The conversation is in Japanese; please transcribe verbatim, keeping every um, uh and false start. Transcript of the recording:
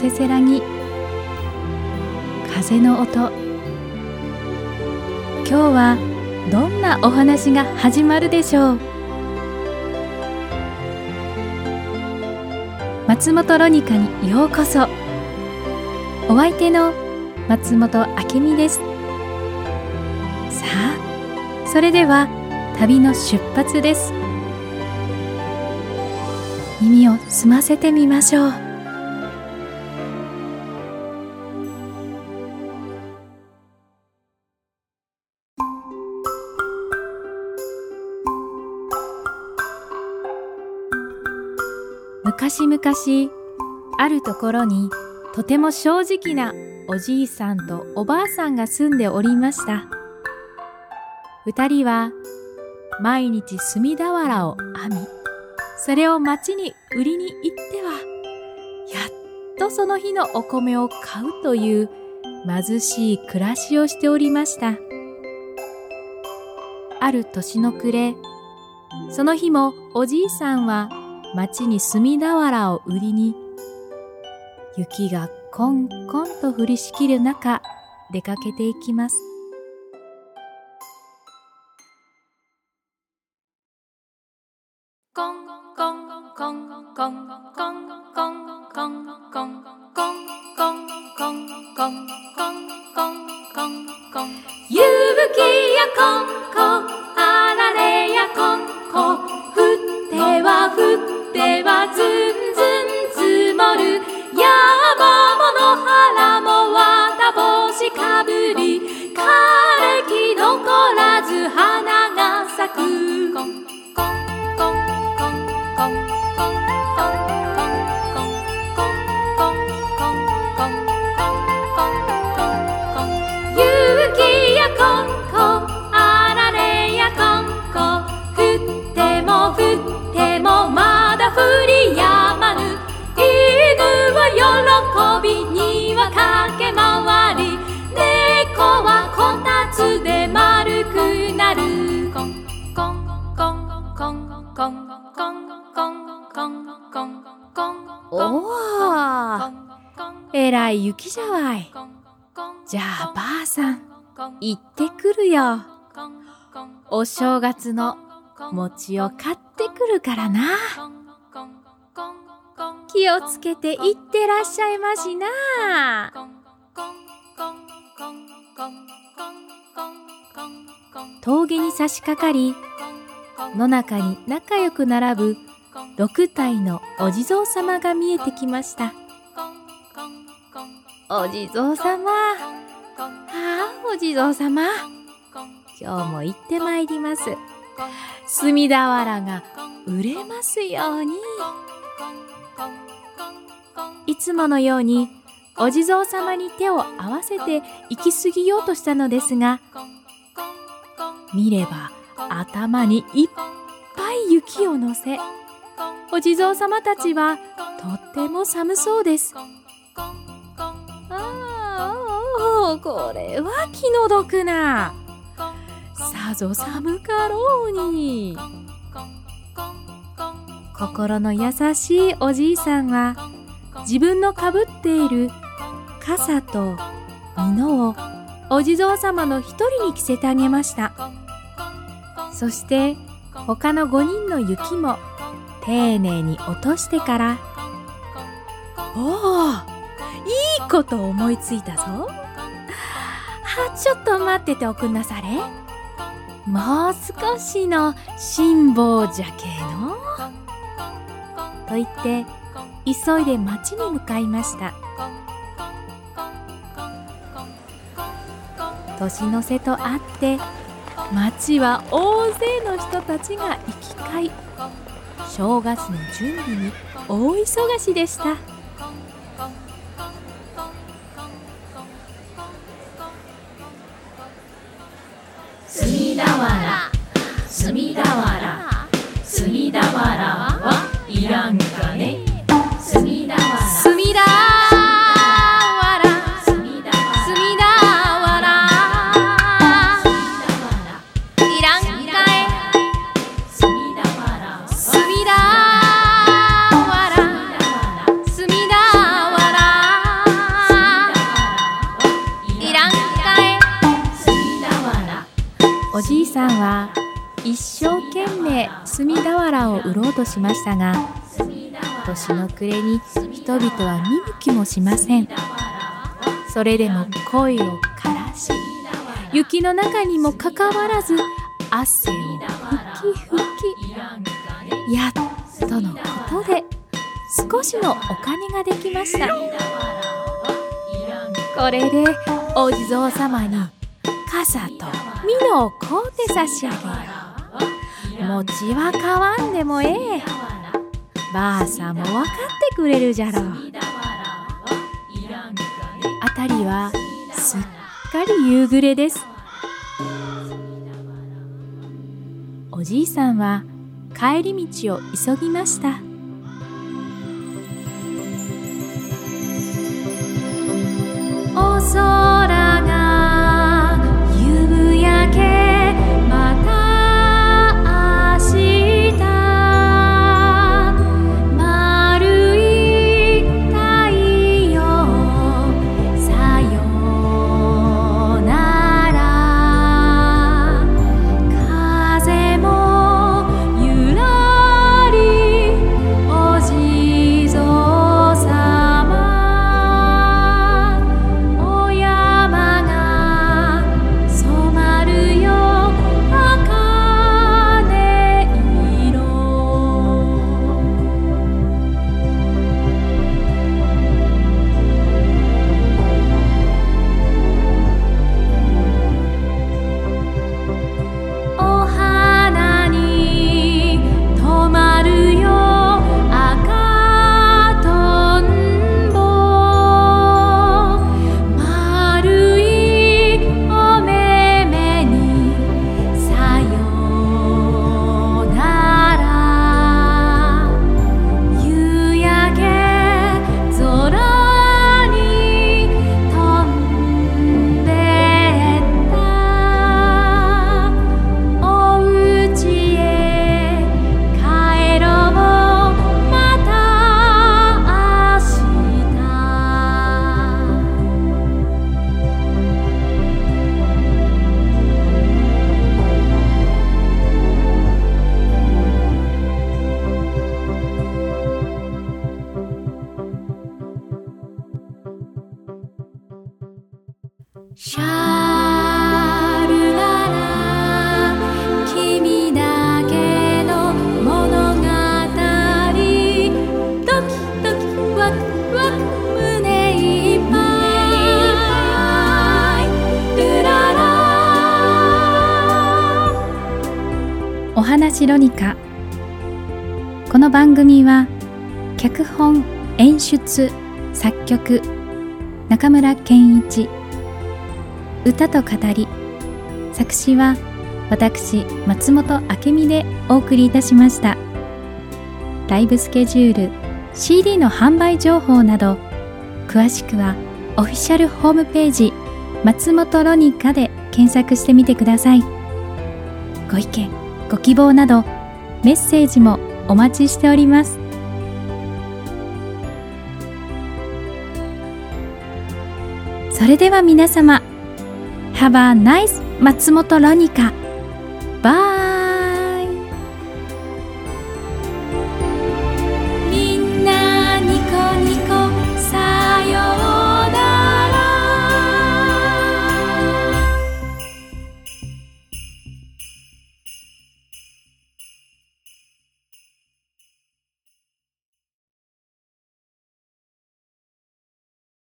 せせらぎ、風の音。今日はどんなお話が始まるでしょう。松本ロニカにようこそ。お相手の松本明美です。さあ、それでは旅の出発です。耳を澄ませてみましょう。昔々あるところにとても正直なおじいさんとおばあさんが住んでおりました。二人は毎日炭俵を編み、それを町に売りに行ってはやっとその日のお米を買うという貧しい暮らしをしておりました。ある年の暮れ、その日もおじいさんは町に炭俵を売りに、雪がこんこんと降りしきる中出かけていきます。コンコンコンコンコンコンコンコンコンコンコンコンコンコンコンコンコンコン、雪やコンコ、あられやコンコ、降っては降ってはずんずん積もる、山も野原も綿帽子かぶり、枯れ木残らず花が咲く。コンコンコンコンコンコンコンコンコンコンコンコンコンコンコン、雪やコンコ、あられやコンコ、降っても降ってもまだ降りやまぬ、犬は喜びには駆け回り、猫はこたつで丸くなる。コンコンコンコンコンコンコンコンコンコンコン。おー、えらい雪じゃわい。じゃあばあさん、行ってくるよ。お正月の餅を買ってくるからな。気をつけていってらっしゃいましな。峠に差し掛かり、野中に仲良く並ぶ六体のお地蔵様が見えてきました。お地蔵様、ああ、お地蔵様、今日も行ってまいります。炭俵が売れますように。いつものようにお地蔵様に手を合わせて行き過ぎようとしたのですが、見れば頭にいっぱい雪を乗せ、お地蔵様たちはとっても寒そうです。ああ、これは気の毒な。さぞ寒かろうに。心の優しいおじいさんは自分のかぶっている傘と蓑をお地蔵様の一人に着せてあげました。そして他の五人の雪も丁寧に落としてから、おお、いいこと思いついたぞ。あ、ちょっと待ってておくんなされ。もう少しの辛抱じゃけの。と言って急いで町に向かいました。年の瀬とあって町は大勢の人たちが行き交い、正月の準備に大忙しでした。 炭俵、炭俵、炭俵はいらんかね。炭俵、 炭俵、いらんかえ。炭俵、炭俵、炭さんは一生懸命隅田原を売ろうとしましたが、年の暮れに人々は見向きもしません。それでも声を枯らし、雪の中にもかかわらず汗をふきふき、やっとのことで少しのお金ができました。これでお地蔵様に傘と蓑を買うて差し上げよう。餅は買わんでもええ。ばあさんも分かってくれるじゃろう。あたりはすっかり夕暮れです。おじいさんは帰り道を急ぎました。お空が夕焼け、また明日、丸い太陽、さよなら。風もゆらり、お地蔵様、お山が染まるよ、茜色。お花に止まるよ、赤とんぼ。丸いお目目にさよなら。夕焼け空に飛んでった。おうちへ帰ろう、また明日。シャルララ、君だけの物語。ドキドキワクワク、胸いっぱい。ルララ。お話ロニカ。この番組は脚本・演出・作曲中村健一、歌と語り、作詞は私松本明美でお送りいたしました。ライブスケジュール、シーディー の販売情報など詳しくはオフィシャルホームページ松本ロニカで検索してみてください。ご意見ご希望などメッセージもお待ちしております。それでは皆様、Have a nice 松本ロニカ。バイ。